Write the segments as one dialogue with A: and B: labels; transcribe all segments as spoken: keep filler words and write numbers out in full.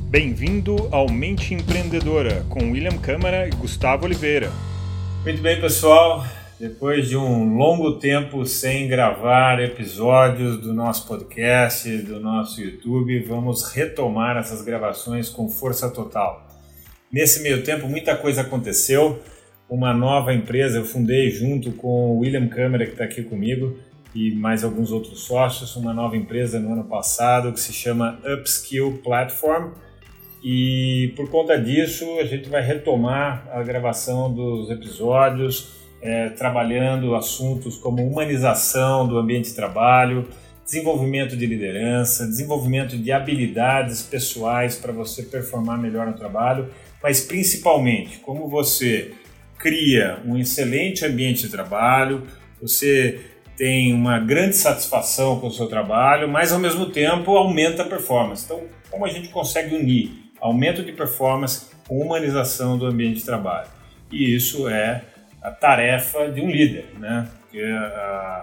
A: Bem-vindo ao Mente Empreendedora, com William Câmara e Gustavo Oliveira.
B: Muito bem, pessoal. Depois de um longo tempo sem gravar episódios do nosso podcast, do nosso YouTube, vamos retomar essas gravações com força total. Nesse meio tempo, muita coisa aconteceu. Uma nova empresa, eu fundei junto com o William Câmara, que está aqui comigo, e mais alguns outros sócios, uma nova empresa no ano passado que se chama Upskill Platform. E por conta disso, a gente vai retomar a gravação dos episódios, é, trabalhando assuntos como humanização do ambiente de trabalho, desenvolvimento de liderança, desenvolvimento de habilidades pessoais para você performar melhor no trabalho, mas principalmente como você cria um excelente ambiente de trabalho, você tem uma grande satisfação com o seu trabalho, mas ao mesmo tempo aumenta a performance. Então, como a gente consegue unir aumento de performance com humanização do ambiente de trabalho? E isso é a tarefa de um líder, né? Porque a,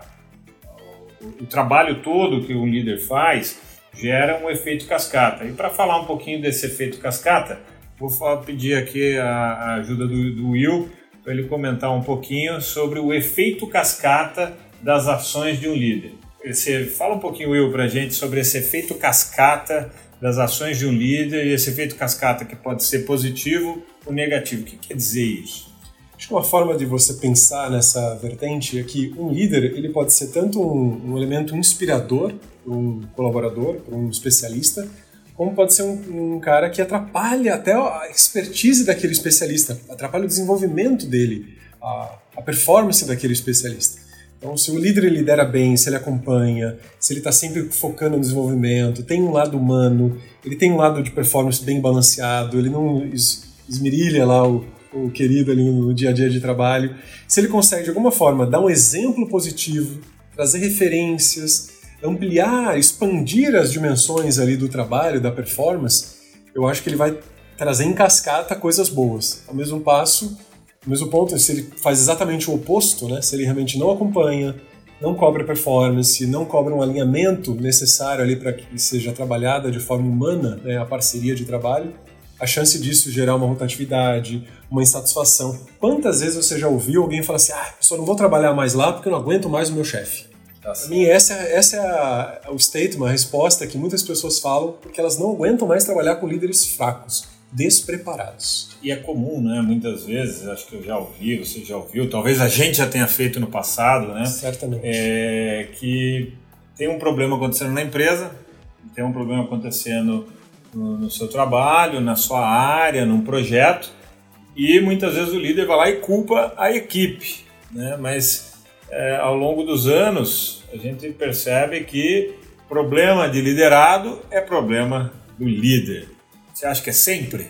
B: o, o trabalho todo que um líder faz gera um efeito cascata. E para falar um pouquinho desse efeito cascata, vou falar, pedir aqui a, a ajuda do, do Will para ele comentar um pouquinho sobre o efeito cascata das ações de um líder. Você fala um pouquinho, Will, para a gente sobre esse efeito cascata das ações de um líder e esse efeito cascata que pode ser positivo ou negativo. O que quer dizer isso?
C: Acho que uma forma de você pensar nessa vertente é que um líder ele pode ser tanto um, um elemento inspirador para um colaborador, para um especialista, como pode ser um, um cara que atrapalha até a expertise daquele especialista, atrapalha o desenvolvimento dele, a, a performance daquele especialista. Então, se o líder lidera bem, se ele acompanha, se ele está sempre focando no desenvolvimento, tem um lado humano, ele tem um lado de performance bem balanceado, ele não es- esmerilha lá o, o querido ali no dia a dia de trabalho. Se ele consegue, de alguma forma, dar um exemplo positivo, trazer referências, ampliar, expandir as dimensões ali do trabalho, da performance, eu acho que ele vai trazer em cascata coisas boas. Ao mesmo passo, no mesmo ponto, se ele faz exatamente o oposto, né? Se ele realmente não acompanha, não cobra performance, não cobra um alinhamento necessário ali para que seja trabalhada de forma humana, né, a parceria de trabalho, a chance disso gerar uma rotatividade, uma insatisfação. Quantas vezes você já ouviu alguém falar assim, ah, eu só não vou trabalhar mais lá porque eu não aguento mais o meu chefe? Para mim, essa, essa é a, o statement, a resposta que muitas pessoas falam porque elas não aguentam mais trabalhar com líderes fracos, despreparados.
B: E é comum, né? Muitas vezes, acho que eu já ouvi, você já ouviu, talvez a gente já tenha feito no passado, né?
C: Certamente.
B: É, que tem um problema acontecendo na empresa, tem um problema acontecendo no, no seu trabalho, na sua área, num projeto, e muitas vezes o líder vai lá e culpa a equipe, né? Mas é, ao longo dos anos, a gente percebe que problema de liderado é problema do líder. Você acha que é sempre?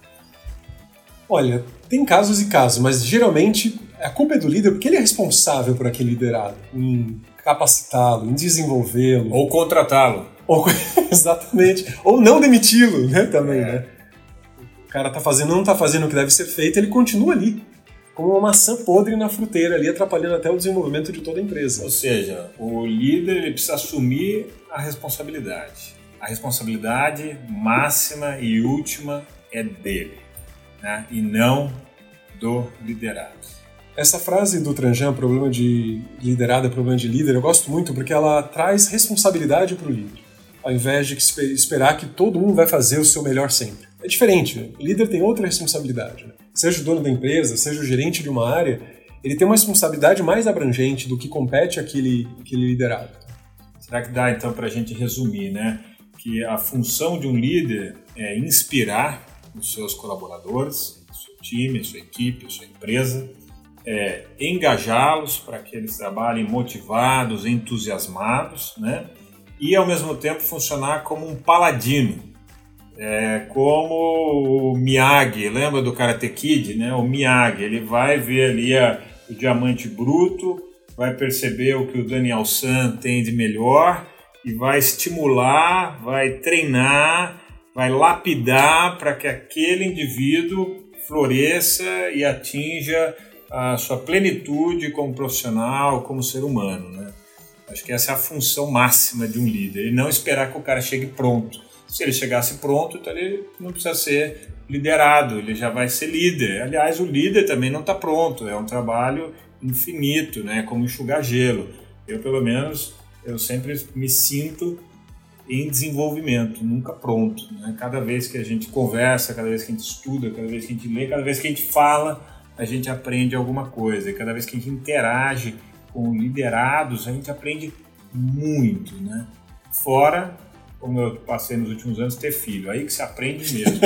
C: Olha, tem casos e casos, mas geralmente a culpa é do líder porque ele é responsável por aquele liderado, em capacitá-lo, em desenvolvê-lo.
B: Ou contratá-lo.
C: Ou, exatamente. Ou não demiti-lo, né, também,
B: É.
C: né? O cara tá fazendo, não tá fazendo o que deve ser feito, ele continua ali, como uma maçã podre na fruteira ali, atrapalhando até o desenvolvimento de toda a empresa.
B: Ou seja, o líder ele precisa assumir a responsabilidade. A responsabilidade máxima e última é dele, né? E não do liderado.
C: Essa frase do Tranjan, problema de liderado é problema de líder, eu gosto muito porque ela traz responsabilidade para o líder, ao invés de esperar que todo mundo vai fazer o seu melhor sempre. É diferente, o líder tem outra responsabilidade, né? Seja o dono da empresa, seja o gerente de uma área, ele tem uma responsabilidade mais abrangente do que compete àquele, àquele liderado.
B: Será que dá então para a gente resumir, né? Que a função de um líder é inspirar os seus colaboradores, o seu time, a sua equipe, a sua empresa, é engajá-los para que eles trabalhem motivados, entusiasmados, né? E ao mesmo tempo funcionar como um paladino, é, como o Miyagi, lembra do Karate Kid, né? O Miyagi, ele vai ver ali a, o diamante bruto, vai perceber o que o Daniel San tem de melhor e vai estimular, vai treinar, vai lapidar para que aquele indivíduo floresça e atinja a sua plenitude como profissional, como ser humano, né? Acho que essa é a função máxima de um líder, e não esperar que o cara chegue pronto. Se ele chegasse pronto, então ele não precisa ser liderado, ele já vai ser líder. Aliás, o líder também não está pronto, é um trabalho infinito, né? Como enxugar gelo. Eu, pelo menos, eu sempre me sinto em desenvolvimento, nunca pronto, né? Cada vez que a gente conversa, cada vez que a gente estuda, cada vez que a gente lê, cada vez que a gente fala, a gente aprende alguma coisa. E cada vez que a gente interage com liderados, a gente aprende muito, né? Fora, como eu passei nos últimos anos, ter filho. Aí que se aprende mesmo.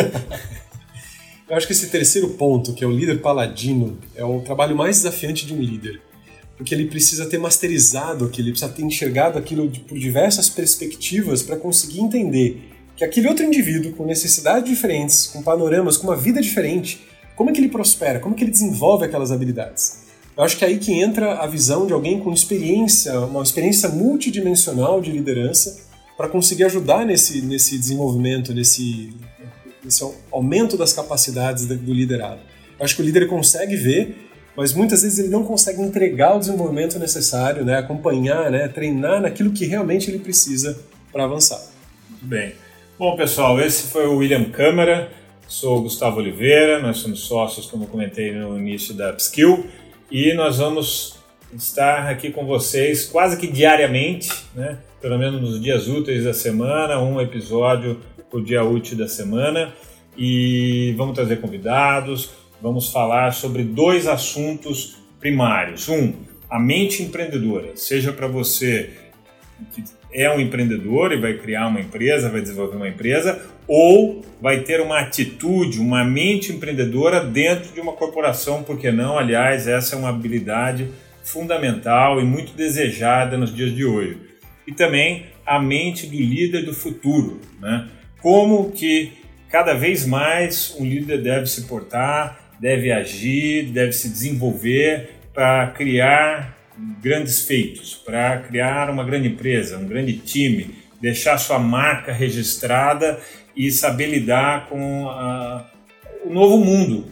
C: Eu acho que esse terceiro ponto, que é o líder paladino, é o trabalho mais desafiante de um líder. Porque ele precisa ter masterizado aquilo, ele precisa ter enxergado aquilo por diversas perspectivas para conseguir entender que aquele outro indivíduo com necessidades diferentes, com panoramas, com uma vida diferente, como é que ele prospera, como é que ele desenvolve aquelas habilidades. Eu acho que é aí que entra a visão de alguém com experiência, uma experiência multidimensional de liderança para conseguir ajudar nesse, nesse desenvolvimento, nesse, nesse aumento das capacidades do liderado. Eu acho que o líder consegue ver, mas muitas vezes ele não consegue entregar o desenvolvimento necessário, né, acompanhar, né, treinar naquilo que realmente ele precisa para avançar.
B: Muito bem. Bom, pessoal, esse foi o William Câmara, sou o Gustavo Oliveira, nós somos sócios, como eu comentei no início da Upskill, e nós vamos estar aqui com vocês quase que diariamente, né, pelo menos nos dias úteis da semana, um episódio por dia útil da semana, e vamos trazer convidados. Vamos falar sobre dois assuntos primários. Um, a mente empreendedora. Seja para você que é um empreendedor e vai criar uma empresa, vai desenvolver uma empresa, ou vai ter uma atitude, uma mente empreendedora dentro de uma corporação, por que não? Aliás, essa é uma habilidade fundamental e muito desejada nos dias de hoje. E também a mente do líder do futuro, né? Como que cada vez mais um líder deve se portar, deve agir, deve se desenvolver para criar grandes feitos, para criar uma grande empresa, um grande time, deixar sua marca registrada e saber lidar com a, o novo mundo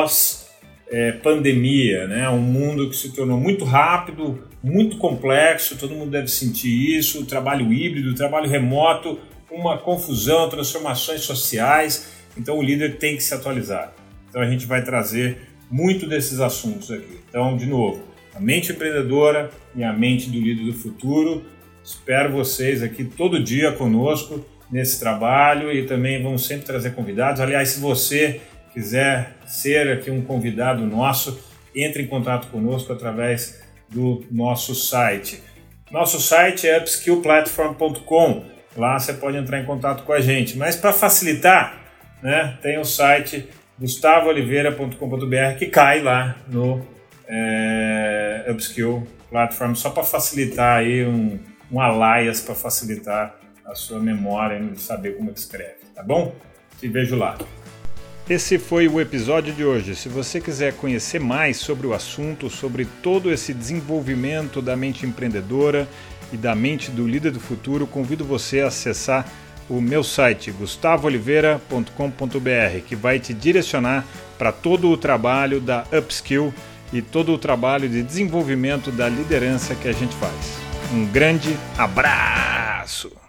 B: pós-pandemia, né? Um mundo que se tornou muito rápido, muito complexo, todo mundo deve sentir isso, o trabalho híbrido, o trabalho remoto, uma confusão, transformações sociais, então o líder tem que se atualizar. Então a gente vai trazer muito desses assuntos aqui. Então, de novo, a mente empreendedora e a mente do líder do futuro. Espero vocês aqui todo dia conosco nesse trabalho e também vamos sempre trazer convidados. Aliás, se você quiser ser aqui um convidado nosso, entre em contato conosco através do nosso site. Nosso site é upskill platform ponto com. Lá você pode entrar em contato com a gente. Mas para facilitar, né, tem o site gustavo oliveira ponto com ponto b r que cai lá no é, Upskill Platform, só para facilitar aí um, um alias para facilitar a sua memória e saber como é que escreve, tá bom? Te vejo lá.
A: Esse foi o episódio de hoje. Se você quiser conhecer mais sobre o assunto, sobre todo esse desenvolvimento da mente empreendedora e da mente do líder do futuro, convido você a acessar o meu site gustavo oliveira ponto com ponto b r, que vai te direcionar para todo o trabalho da Upskill e todo o trabalho de desenvolvimento da liderança que a gente faz. Um grande abraço!